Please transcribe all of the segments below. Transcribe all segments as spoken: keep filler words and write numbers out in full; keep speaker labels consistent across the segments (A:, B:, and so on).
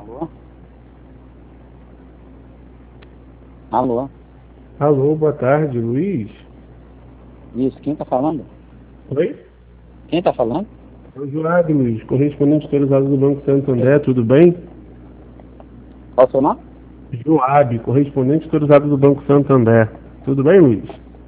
A: Alô? Alô?
B: Alô, boa tarde, Luiz.
A: Isso, quem tá falando?
B: Oi?
A: Quem tá falando?
B: É o Joab, Luiz, correspondente autorizado do Banco Santander, tudo bem?
A: Qual o seu nome?
B: Joab, correspondente autorizado do Banco Santander. Tudo bem, Luiz?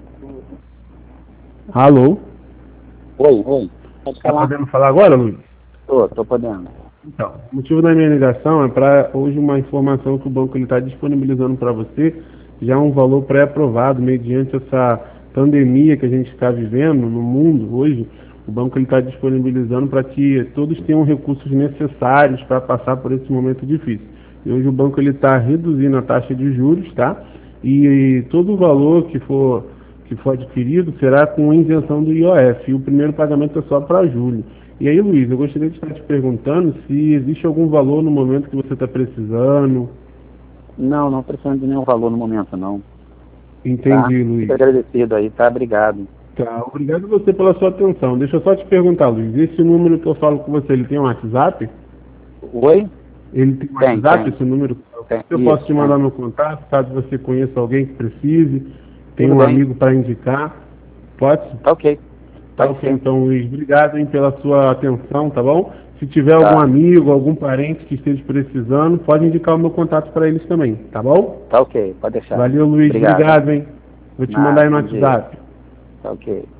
B: Alô?
A: Oi, oi. Pode
B: Tá
A: falar?
B: podendo falar agora, Luiz?
A: Tô, tô podendo.
B: Então, o motivo da minha ligação é para hoje uma informação que o banco está disponibilizando para você, já um valor pré-aprovado, mediante essa pandemia que a gente está vivendo no mundo hoje. O banco está disponibilizando para que todos tenham recursos necessários para passar por esse momento difícil. E hoje o banco está reduzindo a taxa de juros, tá? E, e todo o valor que for, que for adquirido será com isenção do I O F. E o primeiro pagamento é só para julho. E aí, Luiz, eu gostaria de estar te perguntando se existe algum valor no momento que você está precisando.
A: Não, não precisando de nenhum valor no momento, não. Tá?
B: Entendi,
A: Fico
B: Luiz.
A: agradecido aí, tá? Obrigado.
B: Tá, obrigado você pela sua atenção. Deixa eu só te perguntar, Luiz, esse número que eu falo com você, ele tem um WhatsApp?
A: Oi?
B: Ele tem um
A: Tem,
B: WhatsApp,
A: tem.
B: esse número?
A: Tem.
B: Eu posso
A: Isso,
B: te mandar
A: tem.
B: meu contato, caso você conheça alguém que precise, tem
A: Tudo
B: um
A: bem.
B: amigo para indicar. Pode?
A: Tá ok.
B: Tá
A: Pode
B: ok,
A: ser.
B: então, Luiz. Obrigado, hein, pela sua atenção, tá bom? Se tiver algum
A: Tá.
B: amigo, algum parente que esteja precisando, pode indicar o meu contato para eles também, tá bom?
A: Tá ok, pode deixar.
B: Valeu, Luiz.
A: Obrigado, hein?
B: Obrigado, hein? Vou te mandar
A: Nada,
B: aí no
A: bom dia.
B: WhatsApp.
A: Tá ok.